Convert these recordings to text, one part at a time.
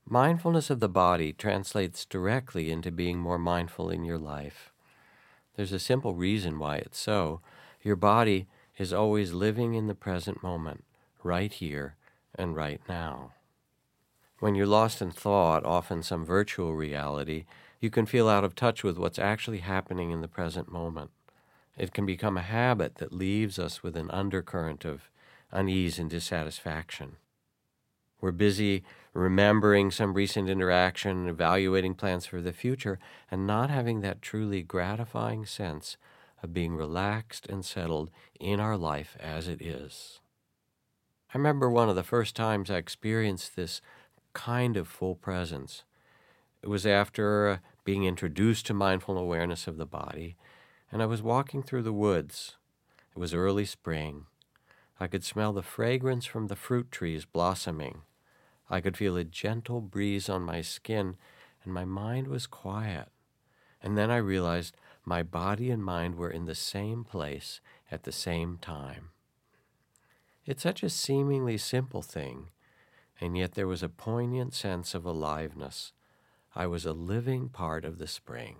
Mindfulness of the body translates directly into being more mindful in your life. There's a simple reason why it's so. Your body is always living in the present moment, right here and right now. When you're lost in thought, often some virtual reality, you can feel out of touch with what's actually happening in the present moment. It can become a habit that leaves us with an undercurrent of unease and dissatisfaction. We're busy remembering some recent interaction, evaluating plans for the future, and not having that truly gratifying sense of being relaxed and settled in our life as it is. I remember one of the first times I experienced this kind of full presence. It was after being introduced to mindful awareness of the body, and I was walking through the woods. It was early spring. I could smell the fragrance from the fruit trees blossoming. I could feel a gentle breeze on my skin, and my mind was quiet. And then I realized my body and mind were in the same place at the same time. It's such a seemingly simple thing, and yet there was a poignant sense of aliveness. I was a living part of the spring.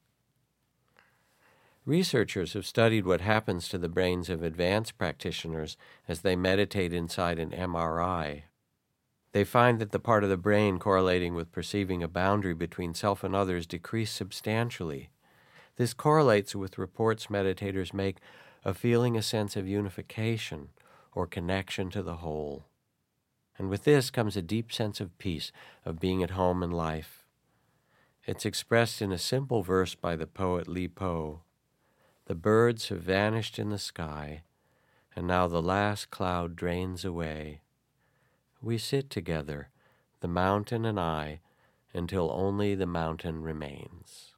Researchers have studied what happens to the brains of advanced practitioners as they meditate inside an MRI. They find that the part of the brain correlating with perceiving a boundary between self and others decreased substantially. This correlates with reports meditators make of feeling a sense of unification or connection to the whole. And with this comes a deep sense of peace, of being at home in life. It's expressed in a simple verse by the poet Li Po. The birds have vanished in the sky, and now the last cloud drains away. We sit together, the mountain and I, until only the mountain remains.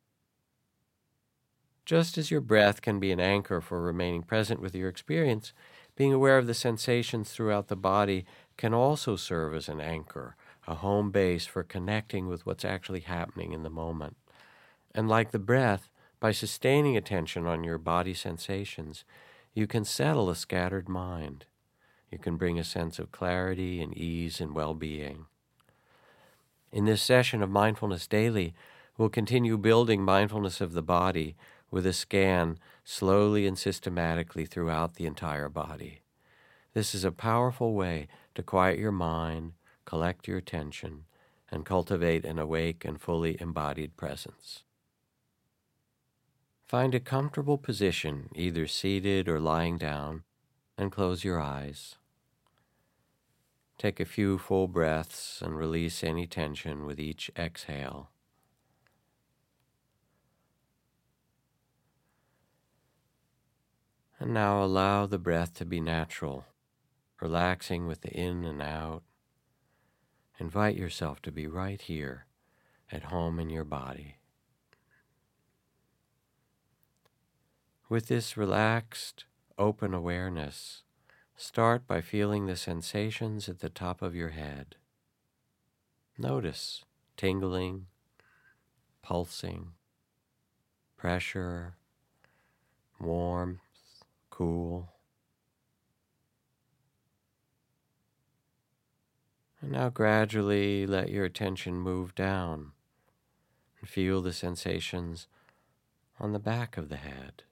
Just as your breath can be an anchor for remaining present with your experience, being aware of the sensations throughout the body can also serve as an anchor, a home base for connecting with what's actually happening in the moment. And like the breath, by sustaining attention on your body sensations, you can settle a scattered mind. You can bring a sense of clarity and ease and well-being. In this session of Mindfulness Daily, we'll continue building mindfulness of the body with a scan slowly and systematically throughout the entire body. This is a powerful way to quiet your mind, collect your attention, and cultivate an awake and fully embodied presence. Find a comfortable position, either seated or lying down, and close your eyes. Take a few full breaths and release any tension with each exhale. And now allow the breath to be natural, relaxing with the in and out. Invite yourself to be right here, at home in your body. With this relaxed, open awareness, start by feeling the sensations at the top of your head. Notice tingling, pulsing, pressure, warmth, cool. And now gradually let your attention move down and feel the sensations on the back of the head,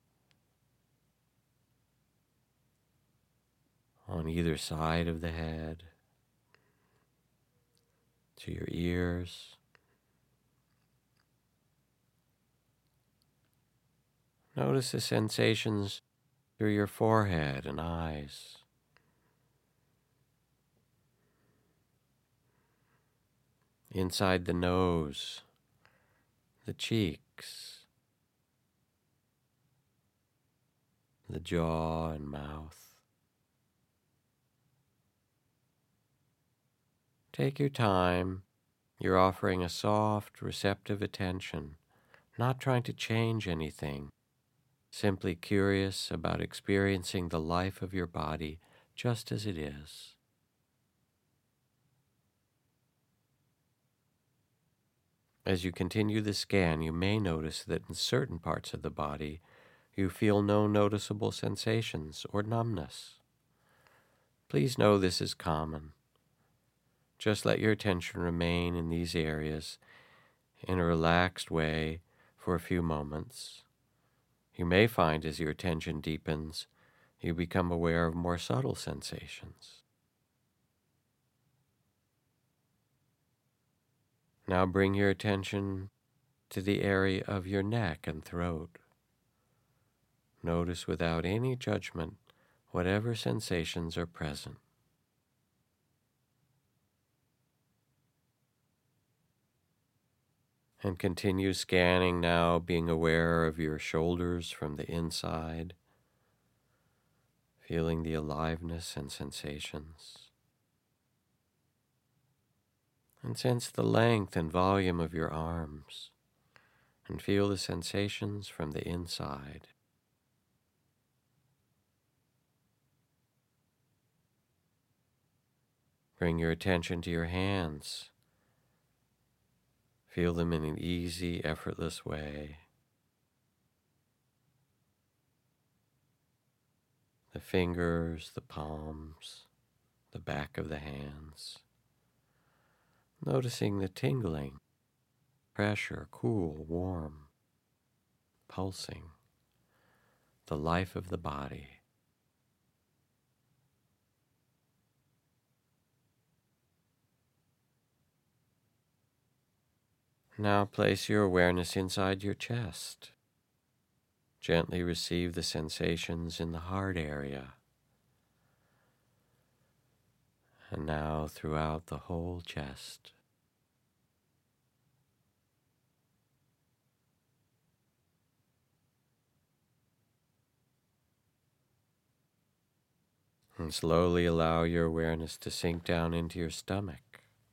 on either side of the head, to your ears. Notice the sensations through your forehead and eyes. Inside the nose, the cheeks, the jaw and mouth. Take your time. You're offering a soft, receptive attention, not trying to change anything, simply curious about experiencing the life of your body just as it is. As you continue the scan, you may notice that in certain parts of the body, you feel no noticeable sensations or numbness. Please know this is common. Just let your attention remain in these areas in a relaxed way for a few moments. You may find as your attention deepens, you become aware of more subtle sensations. Now bring your attention to the area of your neck and throat. Notice without any judgment whatever sensations are present. And continue scanning now, being aware of your shoulders from the inside, feeling the aliveness and sensations. And sense the length and volume of your arms, and feel the sensations from the inside. Bring your attention to your hands. Feel them in an easy, effortless way. The fingers, the palms, the back of the hands. Noticing the tingling, pressure, cool, warm, pulsing, the life of the body. Now place your awareness inside your chest. Gently receive the sensations in the heart area. And now throughout the whole chest. And slowly allow your awareness to sink down into your stomach.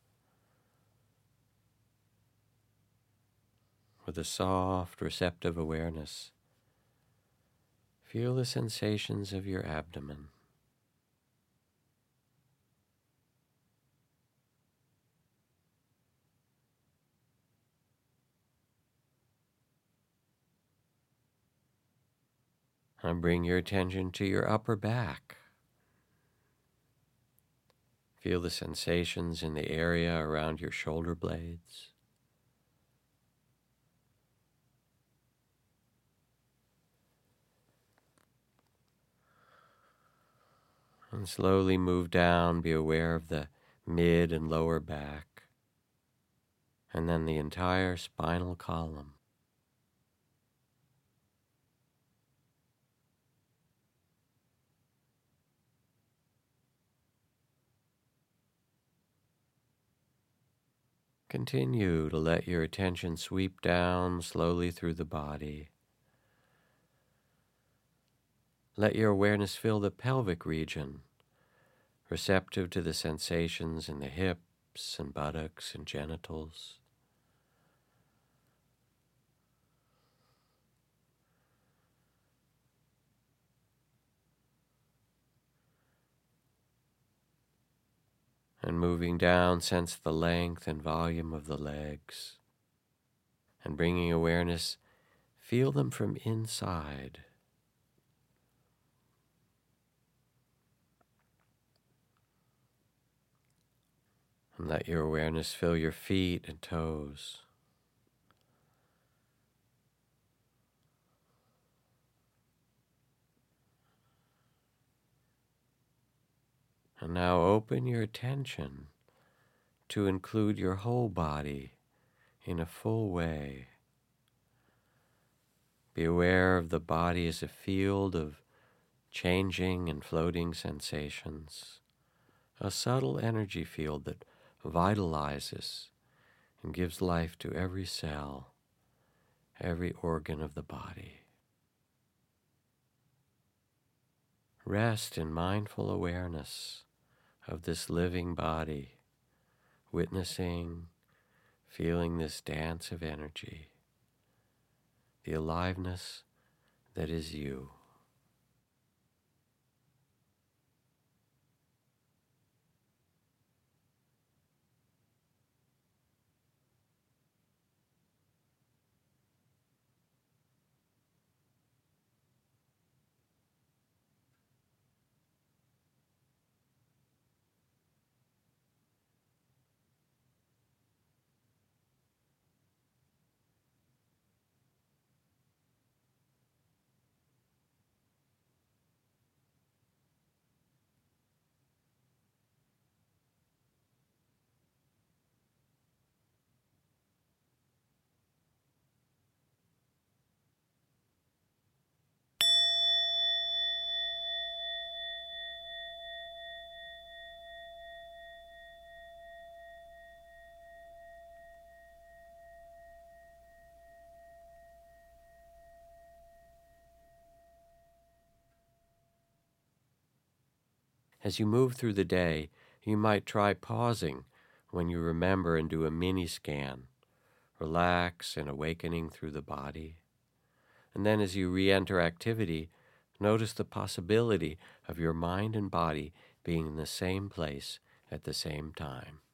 With a soft, receptive awareness, feel the sensations of your abdomen. And bring your attention to your upper back. Feel the sensations in the area around your shoulder blades. And slowly move down, be aware of the mid and lower back, and then the entire spinal column. Continue to let your attention sweep down slowly through the body. Let your awareness fill the pelvic region, receptive to the sensations in the hips and buttocks and genitals. And moving down, sense the length and volume of the legs. And bringing awareness, feel them from inside. And let your awareness fill your feet and toes. And now open your attention to include your whole body in a full way. Be aware of the body as a field of changing and floating sensations, a subtle energy field that vitalizes and gives life to every cell, every organ of the body. Rest in mindful awareness of this living body, witnessing, feeling this dance of energy, the aliveness that is you. As you move through the day, you might try pausing when you remember and do a mini scan. Relax and awakening through the body. And then as you re-enter activity, notice the possibility of your mind and body being in the same place at the same time.